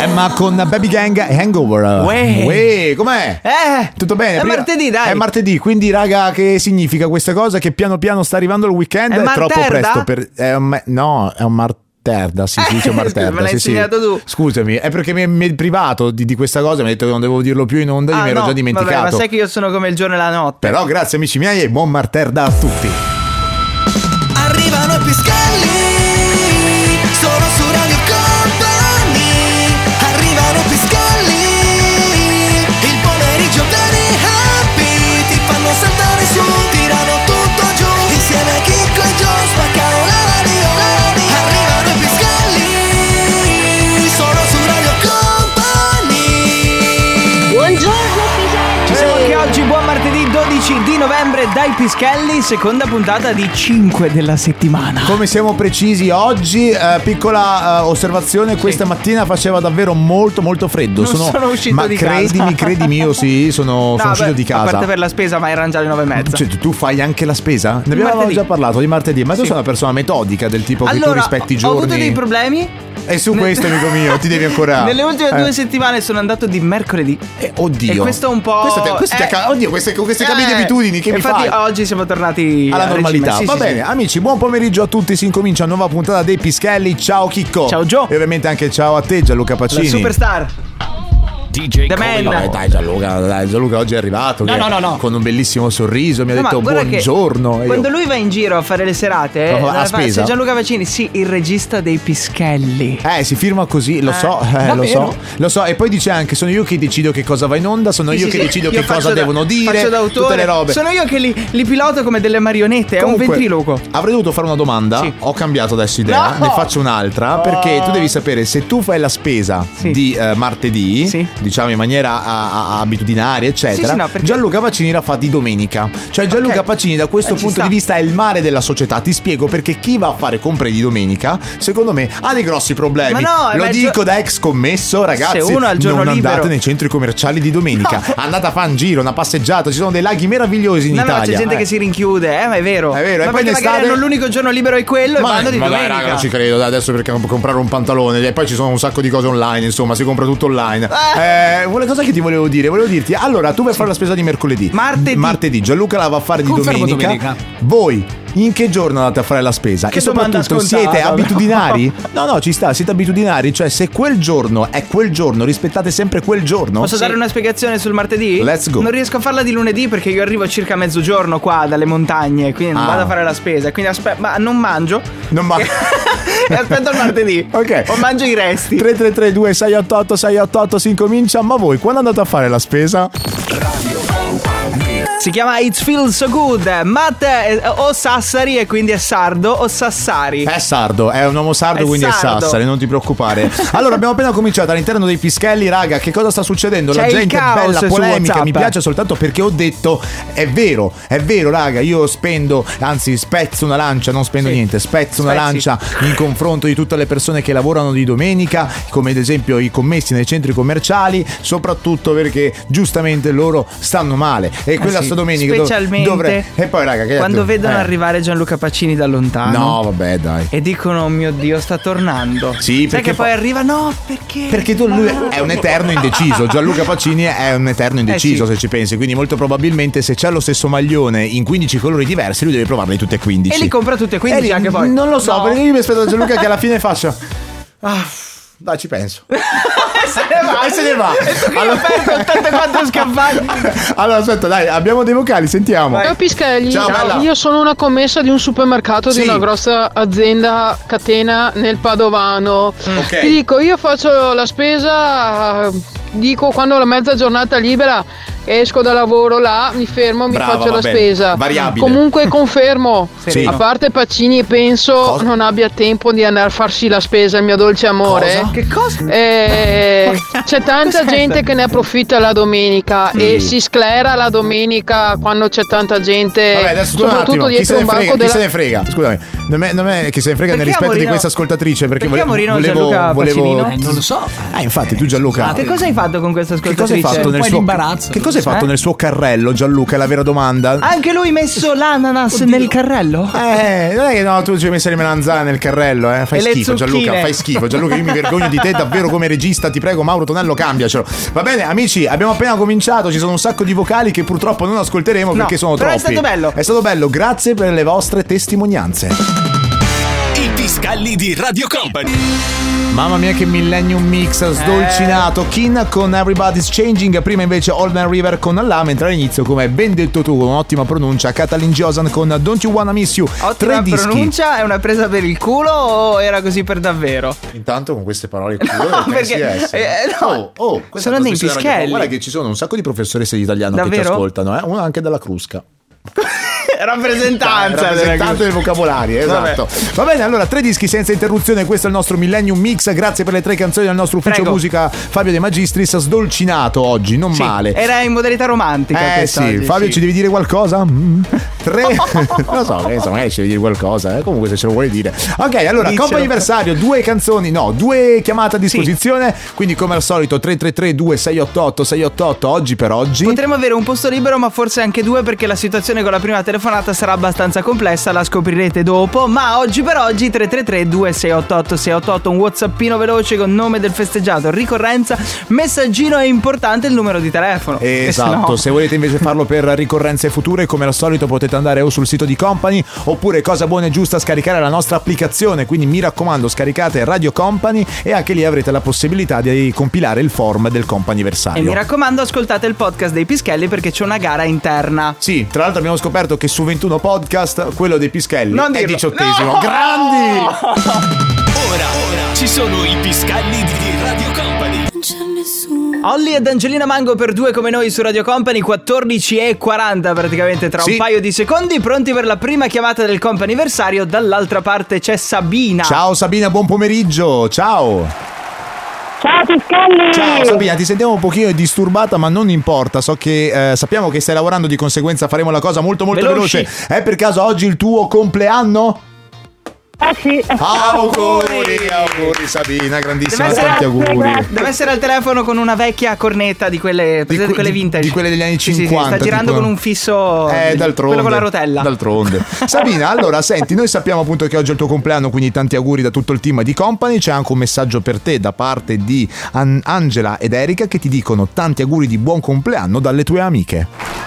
Ma con Baby Gang e Hangover. Uè, com'è? Tutto bene? È martedì, dai. È martedì, quindi raga, che significa questa cosa? Che piano piano sta arrivando il weekend? È troppo presto per... No, è un marterda, sì, dice marterda. Me l'hai insegnato tu. Scusami, è perché mi è privato di questa cosa, mi ha detto che non devo dirlo più in onda, io mi ero già dimenticato. Vabbè, ma sai che io sono come il giorno e la notte. Però grazie amici miei e buon marterda a tutti. Arrivano i Piscalli, sono su Radio Company. Arrivano i Piscalli, il pomeriggio viene happy. Ti fanno saltare su, tirano tutto giù. Insieme a Chicco e Gio spaccano la radio. Arrivano i Piscalli, sono su Radio Company. Buongiorno Piscalli. Ci siamo anche oggi, buon martedì 12 di novembre dai Pischelli, seconda puntata di 5 della settimana. Come siamo precisi oggi, piccola osservazione, questa mattina faceva davvero molto molto freddo. Sono uscito di casa. Credimi, io sì, sono uscito di casa. A parte per la spesa, ma erano già le 9:30. Cioè, tu fai anche la spesa? Ne abbiamo già parlato di martedì, ma tu sei una persona metodica del tipo che tu rispetti i giorni. Ho avuto dei problemi. E su questo, amico mio, ti devi ancora... Nelle ultime 2 settimane sono andato di mercoledì. Oddio. E questo è un po'... Oddio, queste cambi di abitudini che mi fai? Infatti oggi siamo tornati alla normalità. Sì, Va bene, amici, buon pomeriggio a tutti. Si incomincia una nuova puntata dei Pischelli. Ciao Chicco. Ciao Gio. E ovviamente anche ciao a te, Gianluca Pacini. La superstar DJ The Man. Dai Gianluca oggi è arrivato No. con un bellissimo sorriso, mi ha detto buongiorno. Quando lui va in giro a fare le serate a spesa? Gianluca Pacini, sì, il regista dei Pischelli. Si firma così, lo so, lo so. E poi dice anche: sono io che decido che cosa va in onda, sono io che decido che cosa devono dire, faccio d'autore, tutte le robe. Sono io che li piloto come delle marionette. Comunque, è un ventriloquo. Avrei dovuto fare una domanda. Sì. Ho cambiato adesso idea. Ne faccio un'altra. Perché tu devi sapere, se tu fai la spesa di martedì, diciamo in maniera abitudinaria, eccetera, Gianluca Pacini la fa di domenica. Cioè Gianluca Pacini da questo punto di vista è il mare della società. Ti spiego perché chi va a fare compere di domenica, secondo me, ha dei grossi problemi. Lo dico da ex commesso, ragazzi. Se uno ha il giorno non libero, andate nei centri commerciali di domenica. Andate a fare un giro, una passeggiata. Ci sono dei laghi meravigliosi in Italia. No, c'è gente che si rinchiude, ma è vero. È vero. Ma e poi magari l'unico giorno libero è quello e vanno di domenica. Raga, non ci credo. Adesso perché comprare un pantalone e poi ci sono un sacco di cose online. Insomma, si compra tutto online. Una cosa che ti volevo dire, volevo dirti, allora tu vai a fare la spesa di mercoledì, martedì Gianluca la va a fare di domenica. Voi in che giorno andate a fare la spesa? Che e soprattutto siete abitudinari? No, ci sta, siete abitudinari, cioè se quel giorno è quel giorno, rispettate sempre quel giorno. Posso dare una spiegazione sul martedì? Let's go. Non riesco a farla di lunedì perché io arrivo circa a mezzogiorno qua dalle montagne, quindi non vado a fare la spesa, quindi ma non mangio. E aspetto il martedì. Ok. O mangio i resti. 3332 688 688 si incomincia. Ma voi quando andate a fare la spesa? Si chiama It Feels So Good. Matt è o Sassari e quindi è sardo, o Sassari. È sardo, è un uomo sardo, quindi sardo. È Sassari, non ti preoccupare. Allora abbiamo appena cominciato all'interno dei Pischelli, raga. Che cosa sta succedendo? C'è la gente è bella, polemica. Mi piace soltanto perché ho detto è vero raga. Io spendo, anzi spezzo una lancia, non spendo niente, spezzo una lancia in confronto di tutte le persone che lavorano di domenica, come ad esempio i commessi nei centri commerciali, soprattutto perché giustamente loro stanno male. E quella domenica specialmente e poi raga, che quando vedono arrivare Gianluca Pacini da lontano. No, vabbè, dai. E dicono: oh mio Dio, sta tornando. Sì, sai che poi arriva? No, perché lui è un eterno indeciso. Gianluca Pacini è un eterno indeciso, se ci pensi. Quindi molto probabilmente se c'è lo stesso maglione in 15 colori diversi, lui deve provarli tutti e 15. E li compra tutti e 15 anche poi. Non lo so, perché io mi aspetto da Gianluca che alla fine faccia dai, ci penso. Se ne va. Allora, per 84 scaffali. Allora, aspetta, dai, abbiamo dei vocali, sentiamo. Ciao Pischelli. Ciao. Io sono una commessa di un supermercato di una grossa azienda catena nel Padovano. Ti dico, io faccio la spesa, dico quando ho la mezza giornata libera, esco da lavoro là, mi fermo, mi faccio la spesa. Variabile. Comunque confermo, a parte Pacini, penso non abbia tempo di andare a farsi la spesa, il mio dolce amore. Cosa? Che cosa? C'è tanta gente che ne approfitta la domenica e si sclera la domenica quando c'è tanta gente. Vabbè, adesso soprattutto dietro un banco chi se ne frega? Scusami, non è chi se ne frega nel rispetto di questa ascoltatrice, perché volevo Pacini, no? non lo so. infatti tu Gianluca, che cosa hai fatto con questa ascoltatrice? Che cosa hai fatto nel Un po' suo di imbarazzo. Che cosa avete fatto nel suo carrello, Gianluca? È la vera domanda. Anche lui messo l'ananas nel carrello? Non è che no, tu ci hai messo le melanzane nel carrello, Fai schifo, Gianluca, fai schifo. Gianluca, io mi vergogno di te davvero come regista. Ti prego, Mauro Tonello, cambiacelo. Va bene, amici, abbiamo appena cominciato. Ci sono un sacco di vocali che purtroppo non ascolteremo perché sono troppi. Però è stato bello. È stato bello, grazie per le vostre testimonianze. I Piscalli di Radio Company. Mamma mia che Millennium Mix sdolcinato. Kin con Everybody's Changing. Prima invece Old Man River con La. Mentre all'inizio, come hai ben detto tu, con un'ottima pronuncia, Katalin Josan con Don't You Wanna Miss You. Ottima pronuncia, è una presa per il culo o era così per davvero? Intanto con queste parole culo perché sono dei Pischelli. Guarda che ci sono un sacco di professoresse di italiano davvero? Che ti ascoltano, Una anche dalla Crusca. Rappresentante del vocabolario, esatto. Va bene, allora 3 dischi senza interruzione. Questo è il nostro Millennium Mix. Grazie per le 3 canzoni del nostro ufficio musica Fabio De Magistris. Sdolcinato oggi, non male. Era in modalità romantica. Sì, Fabio, ci devi dire qualcosa? 3 non lo so, magari ci devi dire qualcosa, comunque se ce lo vuoi dire. Ok, allora, compo anniversario, 2 canzoni, 2 chiamate a disposizione. Quindi come al solito 333 2688 688 oggi per oggi. Potremmo avere un posto libero, ma forse anche 2, perché la situazione con la prima telefonata sarà abbastanza complessa, la scoprirete dopo. Ma oggi per oggi 333 2688 688, un whatsappino veloce con nome del festeggiato, ricorrenza, messaggino e importante il numero di telefono. Esatto, se volete invece farlo per ricorrenze future, come al solito potete andare o sul sito di Company, oppure cosa buona e giusta scaricare la nostra applicazione. Quindi mi raccomando, scaricate Radio Company e anche lì avrete la possibilità di compilare il form del comp'anniversario. E mi raccomando, ascoltate il podcast dei Pischelli perché c'è una gara interna. Sì, tra l'altro abbiamo scoperto che su 21 podcast quello dei Pischelli è 18esimo. No! Grandi! Ora ci sono i Piscalli di Radio Company. Olly ed Angelina Mango per 2 come noi su Radio Company, 14:40 praticamente tra un paio di secondi, pronti per la prima chiamata del comp'anniversario. Dall'altra parte c'è Sabina. Ciao Sabina, buon pomeriggio. Ciao. Ciao Piscalli. Ciao Sabina, ti sentiamo un pochino disturbata, ma non importa. So che sappiamo che stai lavorando, di conseguenza faremo la cosa molto veloce. È per caso oggi il tuo compleanno? Sì. Auguri Sabina, grandissima, tanti auguri. Deve essere al telefono con una vecchia cornetta di quelle vintage, di quelle degli anni 50. Sta girando con un fisso, quello con la rotella. D'altronde. Sabina, allora senti, noi sappiamo appunto che oggi è il tuo compleanno, quindi tanti auguri da tutto il team di Company. C'è anche un messaggio per te da parte di Angela ed Erika che ti dicono tanti auguri di buon compleanno dalle tue amiche.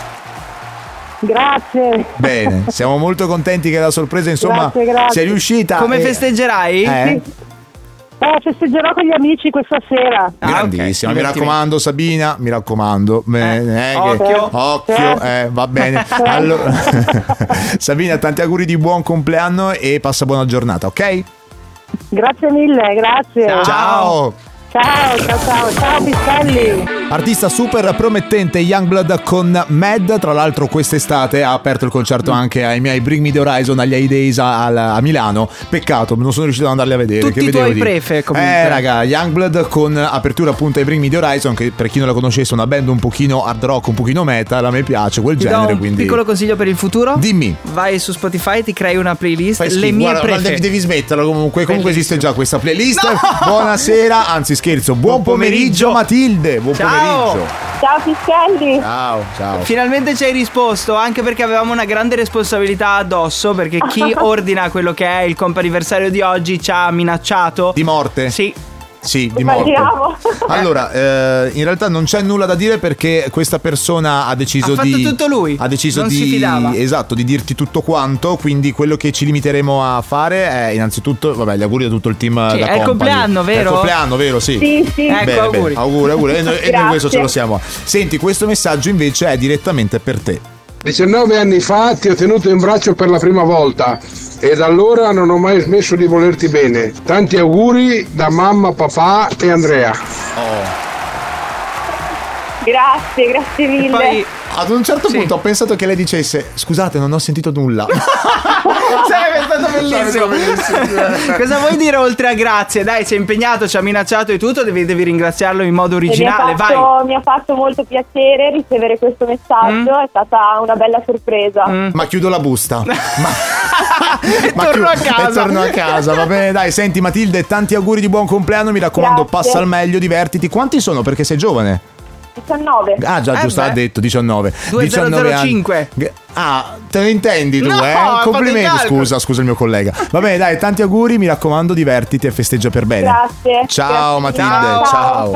Grazie. Bene, siamo molto contenti che la sorpresa insomma grazie. sia riuscita. Come festeggerai? Sì. Festeggerò con gli amici questa sera. Grandissima, mi raccomando Sabina, mi raccomando. Occhio, va bene. Allora, Sabina, tanti auguri di buon compleanno e passa buona giornata, ok? Grazie mille, grazie. Ciao. Ciao Piscalli. Artista super promettente, Youngblood con Mad. Tra l'altro quest'estate ha aperto il concerto anche ai miei Bring Me The Horizon agli A Days a Milano. Peccato, non sono riuscito ad andarli a vedere. Tutti i tuoi prefe comunque. Raga, Youngblood con apertura appunto ai Bring Me The Horizon, che per chi non la conoscesse è una band un pochino hard rock, un pochino metal. A me piace quel genere, do un piccolo consiglio per il futuro. Dimmi. Vai su Spotify, ti crei una playlist, le mie prefe. Devi smetterla comunque esiste già questa playlist. Buonasera, anzi scherzo, buon pomeriggio Matilde. Buon pomeriggio. Ciao Piscalli. Ciao. Finalmente ci hai risposto, anche perché avevamo una grande responsabilità addosso, perché chi ordina quello che è il comp'anniversario di oggi ci ha minacciato di morte. Sì, di morte. Allora, in realtà non c'è nulla da dire perché questa persona ha deciso ha fatto tutto lui. Ha deciso non si fidava. Esatto, di dirti tutto quanto. Quindi quello che ci limiteremo a fare è innanzitutto, gli auguri a tutto il team da Company. È il compleanno, vero? È il compleanno, vero? Sì. Ecco, auguri. Auguri. E noi questo ce lo siamo. Senti, questo messaggio invece è direttamente per te. 19 anni fa ti ho tenuto in braccio per la prima volta e da allora non ho mai smesso di volerti bene. Tanti auguri da mamma, papà e Andrea. Grazie mille. Poi, ad un certo punto ho pensato che lei dicesse: scusate, non ho sentito nulla. Sarebbe stato bellissimo. Cosa vuoi dire oltre a grazie? Dai, sei impegnato, ci ha minacciato e tutto, devi ringraziarlo in modo originale. Mi ha fatto molto piacere ricevere questo messaggio. È stata una bella sorpresa. Ma chiudo la busta. E torno a casa. Va bene, dai, senti Matilde, tanti auguri di buon compleanno. Mi raccomando, passa al meglio, divertiti. Quanti sono? Perché sei giovane. 19. Ah già, giusto, ha detto 19. 2005. Ah, te ne intendi tu, no, Complimenti, scusa il mio collega. Va bene, dai, tanti auguri, mi raccomando, divertiti e festeggia per bene. Grazie. Ciao Matilde, ciao.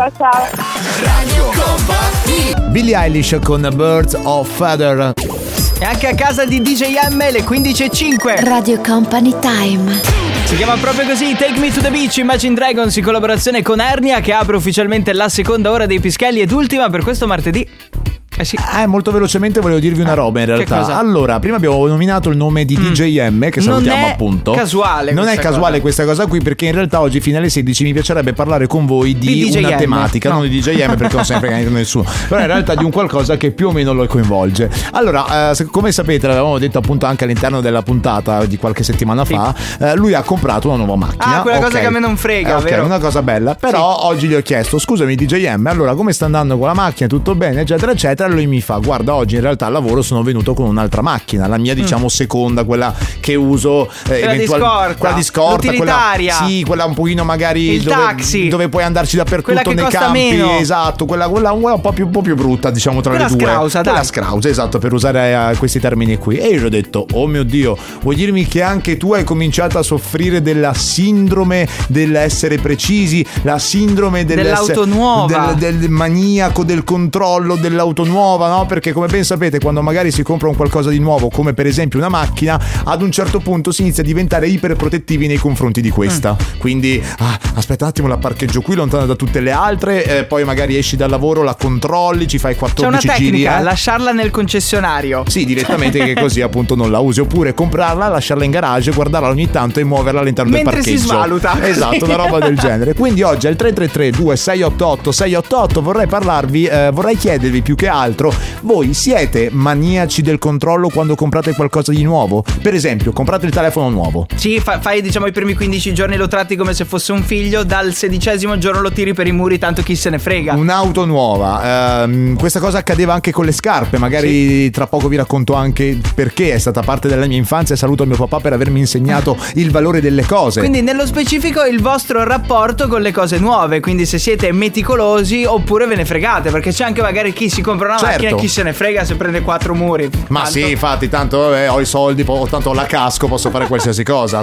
Radio Company. Billie Eilish con Birds of Feather. E anche a casa di DJM le 15:05. Radio Company Time. Si chiama proprio così, Take Me to the Beach, Imagine Dragons in collaborazione con Ernia, che apre ufficialmente la seconda ora dei Pischelli ed ultima per questo martedì. Sì. Molto velocemente volevo dirvi una roba in realtà. Cosa? Allora, prima abbiamo nominato il nome di DJM, che salutiamo appunto. Non è casuale questa cosa qui, perché in realtà oggi fino alle 16 mi piacerebbe parlare con voi di una tematica, non di DJM perché non se ne frega niente nessuno, però in realtà di un qualcosa che più o meno lo coinvolge. Allora, come sapete, l'avevamo detto appunto anche all'interno della puntata di qualche settimana fa, lui ha comprato una nuova macchina. Quella cosa che a me non frega, vero? Una cosa bella. Però oggi gli ho chiesto, scusami DJM, allora come sta andando con la macchina, tutto bene, eccetera eccetera. Lui mi fa: guarda, oggi in realtà al lavoro sono venuto con un'altra macchina, la mia diciamo seconda, quella che uso, quella di scorta, l'utilitaria, quella un pochino magari il taxi, dove puoi andarci dappertutto nei campi, meno. Esatto, quella un po' più brutta, diciamo, tra quella le due. Quella scrausa, esatto, per usare questi termini qui. E io gli ho detto: oh mio Dio, vuoi dirmi che anche tu hai cominciato a soffrire della sindrome dell'essere precisi, la sindrome dell'auto nuova, del maniaco del controllo dell'auto nuova, no? Perché come ben sapete, quando magari si compra un qualcosa di nuovo, come per esempio una macchina, ad un certo punto si inizia a diventare iperprotettivi nei confronti di questa. Quindi aspetta un attimo, la parcheggio qui lontano da tutte le altre, poi magari esci dal lavoro, la controlli, ci fai 14 giri. C'è una tecnica, giri, lasciarla nel concessionario. Sì, direttamente, che così appunto non la usi, oppure comprarla, lasciarla in garage, guardarla ogni tanto e muoverla all'interno del parcheggio. Mentre si svaluta. Esatto, una roba del genere. Quindi oggi al 333-2688-688 vorrei chiedervi più che altro: voi siete maniaci del controllo quando comprate qualcosa di nuovo? Per esempio, comprate il telefono nuovo. Sì, fai diciamo i primi 15 giorni lo tratti come se fosse un figlio, dal 16° giorno lo tiri per i muri, tanto chi se ne frega. Un'auto nuova, questa cosa accadeva anche con le scarpe, magari tra poco vi racconto anche perché è stata parte della mia infanzia, e saluto mio papà per avermi insegnato il valore delle cose. Quindi nello specifico il vostro rapporto con le cose nuove, quindi se siete meticolosi oppure ve ne fregate, perché c'è anche magari chi si compra una macchina e chi se ne frega se prende 4 muri. Ma tanto. Sì, infatti, tanto ho i soldi, tanto ho la casco, posso fare qualsiasi cosa.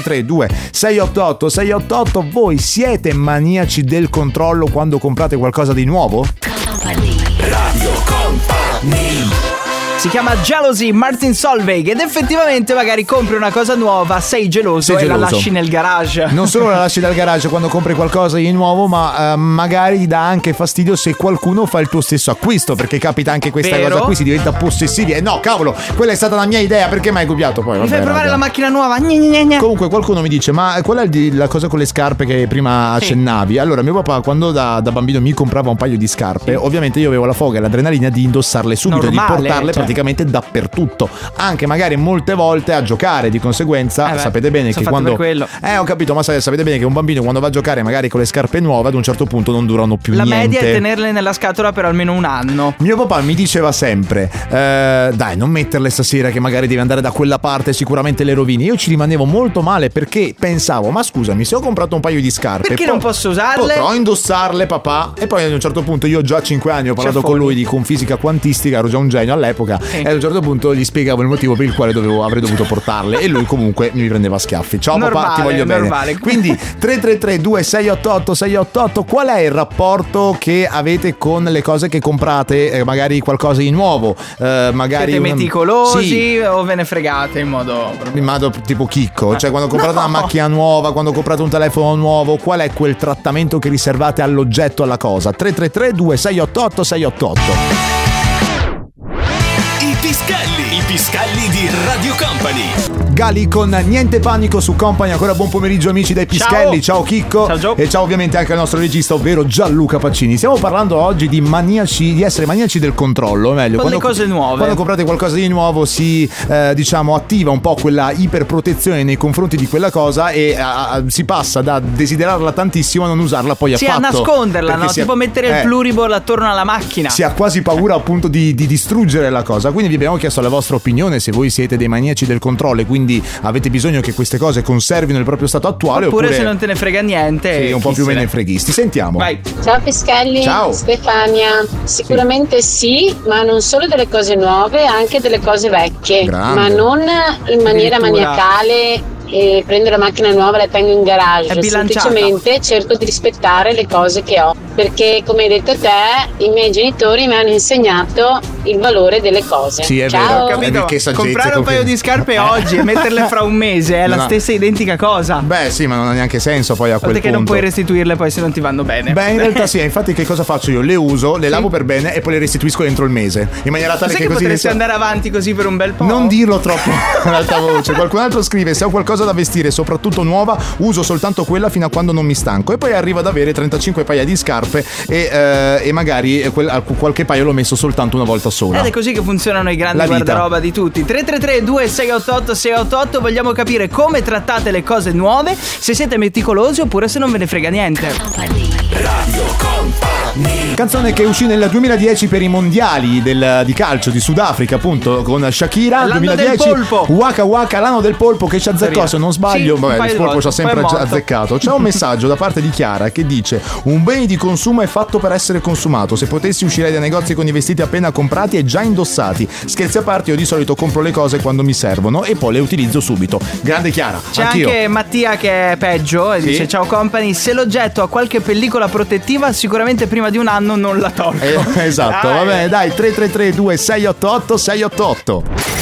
333-2688-688. Voi siete maniaci del controllo quando comprate qualcosa di nuovo? Radio Company. Si chiama Jealousy, Martin Solveig, ed effettivamente magari compri una cosa nuova, sei geloso e la lasci nel garage. Non solo la lasci dal garage quando compri qualcosa di nuovo, ma magari ti dà anche fastidio se qualcuno fa il tuo stesso acquisto, perché capita anche questa cosa qui, si diventa possessivi. E no, cavolo, quella è stata la mia idea, perché mi hai copiato poi? Mi fai provare la macchina nuova? Comunque qualcuno mi dice: ma qual è la cosa con le scarpe che prima accennavi? Allora, mio papà quando da bambino mi comprava un paio di scarpe, ovviamente io avevo la foga e l'adrenalina di indossarle subito, di portarle praticamente dappertutto, anche magari molte volte a giocare. Di conseguenza sapete bene che quando ho capito, ma sapete bene che un bambino quando va a giocare magari con le scarpe nuove ad un certo punto non durano più niente. La media è tenerle nella scatola per almeno un anno. Mio papà mi diceva sempre: dai, non metterle stasera che magari devi andare da quella parte, sicuramente le rovini. Io ci rimanevo molto male perché pensavo: ma scusami, se ho comprato un paio di scarpe, perché non posso usarle? Potrò indossarle, papà? E poi ad un certo punto, io già a 5 anni ho parlato con lui con fisica quantistica, ero già un genio all'epoca, e ad un certo punto gli spiegavo il motivo per il quale avrei dovuto portarle, e lui comunque mi prendeva a schiaffi. Ciao papà, ti voglio bene. Quindi 333-2688-688, qual è il rapporto che avete con le cose che comprate? Magari qualcosa di nuovo, magari siete meticolosi o ve ne fregate in modo tipo chicco? Cioè, quando comprate una macchina nuova, quando comprate un telefono nuovo, qual è quel trattamento che riservate all'oggetto, alla cosa? 333-2688-688. I Pischelli di Radio Company. Gali con Niente Panico su Company. Ancora buon pomeriggio amici dai Pischelli. Ciao Chicco. Ciao Gio. E ciao ovviamente anche al nostro regista, ovvero Gianluca Pacini. Stiamo parlando oggi di essere maniaci del controllo, meglio con le cose nuove. Quando comprate qualcosa di nuovo si attiva un po' quella iperprotezione nei confronti di quella cosa, e si passa da desiderarla tantissimo a non usarla poi affatto. A nasconderla, no? Tipo mettere il pluriball attorno alla macchina. Si ha quasi paura appunto di distruggere la cosa. Quindi vi abbiamo chiesto la vostra opinione, se voi siete dei maniaci del controllo e quindi quindi avete bisogno che queste cose conservino il proprio stato attuale, oppure se non te ne frega niente, sì, un po' più menefreghisti. Sentiamo. Vai. Ciao Pischelli. Ciao. Stefania. Sicuramente sì, ma non solo delle cose nuove, anche delle cose vecchie. Grande. Ma non in maniera maniacale e prendo la macchina nuova e la tengo in garage. Semplicemente cerco di rispettare le cose che ho, perché come hai detto te, i miei genitori mi hanno insegnato il valore delle cose. Sì, è Ciao. vero. Capito? Che saggezza, comprare un paio di scarpe oggi e metterle fra un mese è la stessa identica cosa. Beh sì, ma non ha neanche senso poi a quel punto. Perché non puoi restituirle poi se non ti vanno bene. Beh, in realtà sì, infatti che cosa faccio io? Le uso, le lavo per bene e poi le restituisco entro il mese, in maniera tale che così potresti andare avanti così per un bel po'. Non dirlo troppo in alta voce. Qualcun altro scrive: se ho qualcosa da vestire, soprattutto nuova, uso soltanto quella fino a quando non mi stanco, e poi arrivo ad avere 35 paia di scarpe e magari qualche paio l'ho messo soltanto una volta sola. Ed è così che funzionano i grandi guardaroba di tutti. 333-2688-688. Vogliamo capire come trattate le cose nuove, se siete meticolosi oppure se non ve ne frega niente. Radio Company. Canzone che uscì nel 2010 per i mondiali di calcio di Sudafrica, appunto, con Shakira. L'anno 2010 del polpo. Waka Waka, l'anno del polpo, che ci azzeccò, se non sbaglio. Sì, vabbè, il polpo ci ha sempre azzeccato. C'è un messaggio da parte di Chiara che dice: un bene di consumo è fatto per essere consumato. Se potessi uscirei dai negozi con i vestiti appena comprati e già indossati. Scherzi a parte, io di solito compro le cose quando mi servono e poi le utilizzo subito. Grande Chiara. C'è anch'io. anche Mattia che è peggio e dice: ciao company, se l'oggetto ha qualche pellicola protettiva sicuramente prima di un anno non la tolgo. Esatto, va bene, dai, 333-2688-688.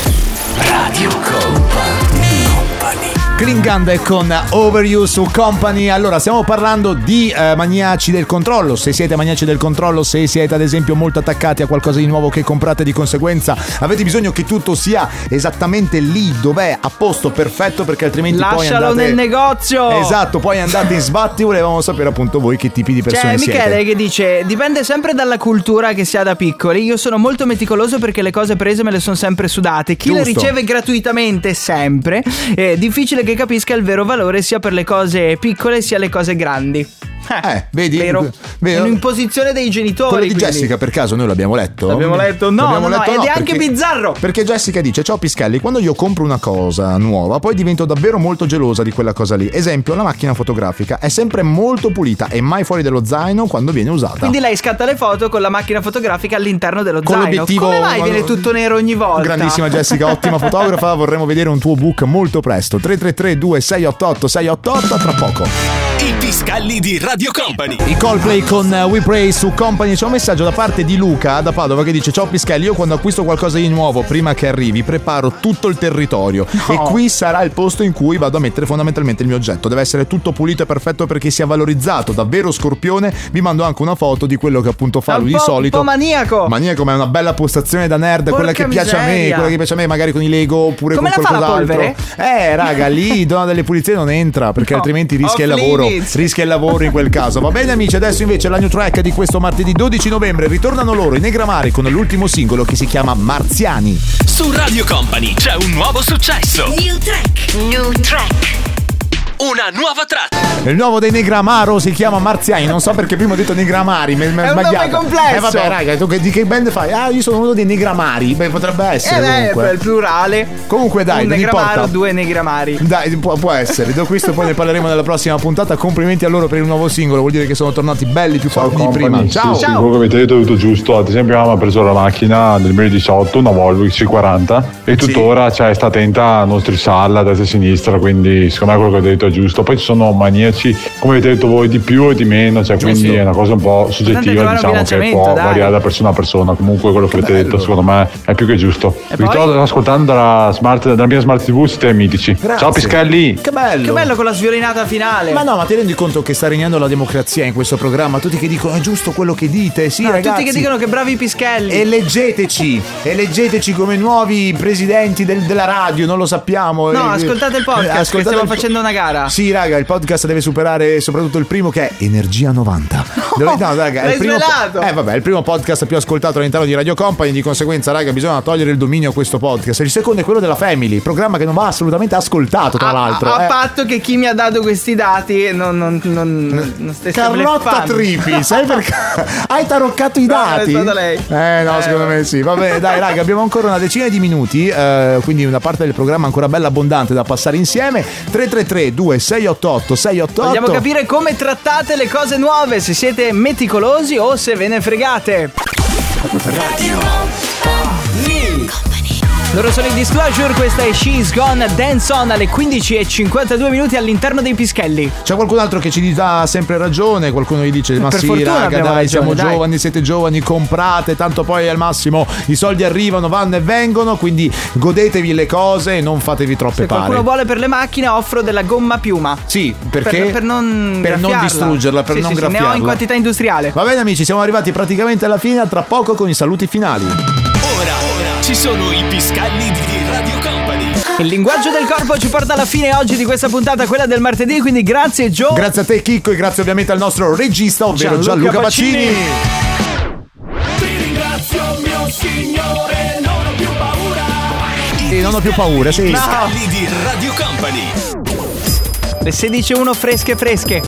Radio Company. Klingande con Over You su Company. Allora, stiamo parlando di maniaci del controllo. Se siete maniaci del controllo, se siete ad esempio molto attaccati a qualcosa di nuovo che comprate, di conseguenza avete bisogno che tutto sia esattamente lì dov'è, a posto, perfetto, perché altrimenti lascialo poi andate nel negozio. Esatto, poi andate in sbatti. Volevamo sapere appunto voi che tipi di persone siete. C'è Michele che dice: dipende sempre dalla cultura che si ha da piccoli. Io sono molto meticoloso perché le cose prese me le sono sempre sudate. Chi le riceve gratuitamente sempre è difficile che capisca il vero valore sia per le cose piccole sia le cose grandi. Vedi? Vero? È un'imposizione dei genitori. Quello di quindi. Jessica per caso noi l'abbiamo letto? L'abbiamo letto? No, ed è anche bizzarro. Perché Jessica dice: ciao Pischelli, quando io compro una cosa nuova poi divento davvero molto gelosa di quella cosa lì. Esempio, la macchina fotografica è sempre molto pulita e mai fuori dello zaino quando viene usata. Quindi lei scatta le foto con la macchina fotografica all'interno dello con zaino. L'obiettivo, come mai viene tutto nero ogni volta? Grandissima Jessica, ottima fotografa. Vorremmo vedere un tuo book molto presto. 333-2688-688. Tra poco i Pischelli di Radio Company. I Coldplay con We Pray su Company. C'è un messaggio da parte di Luca da Padova che dice: ciao Pischelli, io quando acquisto qualcosa di nuovo, prima che arrivi, preparo tutto il territorio e qui sarà il posto in cui vado a mettere fondamentalmente il mio oggetto. Deve essere tutto pulito e perfetto perché sia valorizzato. Davvero scorpione. Vi mando anche una foto di quello che appunto fa lui di solito. Un po' maniaco, ma è una bella postazione da nerd. Porca quella che piace a me, quella che piace a me, magari con i Lego oppure come con qualcos'altro. Raga, lì donna delle pulizie non entra perché altrimenti rischia il lavoro. Rischia il lavoro in quel caso. Va bene amici, adesso invece la new track di questo martedì 12 novembre. Ritornano loro, i Negramari, con l'ultimo singolo che si chiama Marziani. Su Radio Company c'è un nuovo successo. New track. Una nuova track. Il nuovo dei Negramaro si chiama Marziani. Non so perché prima ho detto Negramari. È un nome complesso. Vabbè raga, tu di che band fai? Io sono uno dei Negramari. Beh, potrebbe essere comunque. Il plurale. Comunque dai, un Negramaro, due Negramari. Dai, può essere. Da questo poi ne parleremo nella prossima puntata. Complimenti a loro per il nuovo singolo. Vuol dire che sono tornati belli, più forti di prima. Ciao. Sì, quello che avete detto è tutto giusto. Ad esempio mamma ha preso la macchina nel 2018, una Volvo XC40, e tuttora sta attenta a non strissarla a destra e a sinistra. Quindi secondo me quello che avete detto è giusto. Poi ci sono maniaci, come avete detto voi, di più e di meno, quindi è una cosa un po' soggettiva, diciamo, che può variare da persona a persona. Comunque quello che avete detto secondo me è più che giusto. Vi sto ascoltando dalla mia Smart TV, siete mitici. Grazie. Ciao Pischelli. Che bello con la sviolinata finale. Ma ti rendi conto che sta regnando la democrazia in questo programma? Tutti che dicono è giusto quello che dite. Sì, ragazzi, tutti che dicono che bravi Pischelli. Eleggeteci come nuovi presidenti della radio. Non lo sappiamo. No, ascoltate il podcast, stiamo facendo una gara. Sì raga, il podcast deve superare soprattutto il primo, che è Energia 90. No, raga, l'hai svelato. Vabbè, è il primo podcast più ascoltato all'interno di Radio Company, di conseguenza, raga, bisogna togliere il dominio a questo podcast. Il secondo è quello della Family, programma che non va assolutamente ascoltato, tra l'altro. A patto che chi mi ha dato questi dati non stesse Carlotta Tripi, sai perché? Hai taroccato i dati? È stata lei. No, secondo me sì. Va bene, dai, raga, abbiamo ancora una decina di minuti, quindi una parte del programma ancora bella abbondante da passare insieme. 333 2688 688. Vogliamo capire come trattate le cose nuove, se siete meticolosi o se ve ne fregate. Loro sono in Disclosure, questa è She's Gone Dance On alle 15:52 all'interno dei Pischelli. C'è qualcun altro che ci dà sempre ragione, qualcuno gli dice ma sì raga dai, siamo giovani, siete giovani, comprate, tanto poi al massimo i soldi arrivano, vanno e vengono, quindi godetevi le cose e non fatevi troppe pare. Se qualcuno vuole per le macchine offro della gomma piuma. Sì, perché? Per non distruggerla, per non graffiarla. Ne ho in quantità industriale. Va bene amici, siamo arrivati praticamente alla fine, tra poco con i saluti finali. Ora ci sono i Pischelli di Radio Company. Il linguaggio del corpo ci porta alla fine oggi di questa puntata, quella del martedì, quindi grazie Gio. Grazie a te Chicco e grazie ovviamente al nostro regista, ovvero Gianluca Pacini. Ti ringrazio mio signore, non ho più paura. Sì, non ho più paura, sì. Pischelli di Radio Company. Le 16:01 fresche.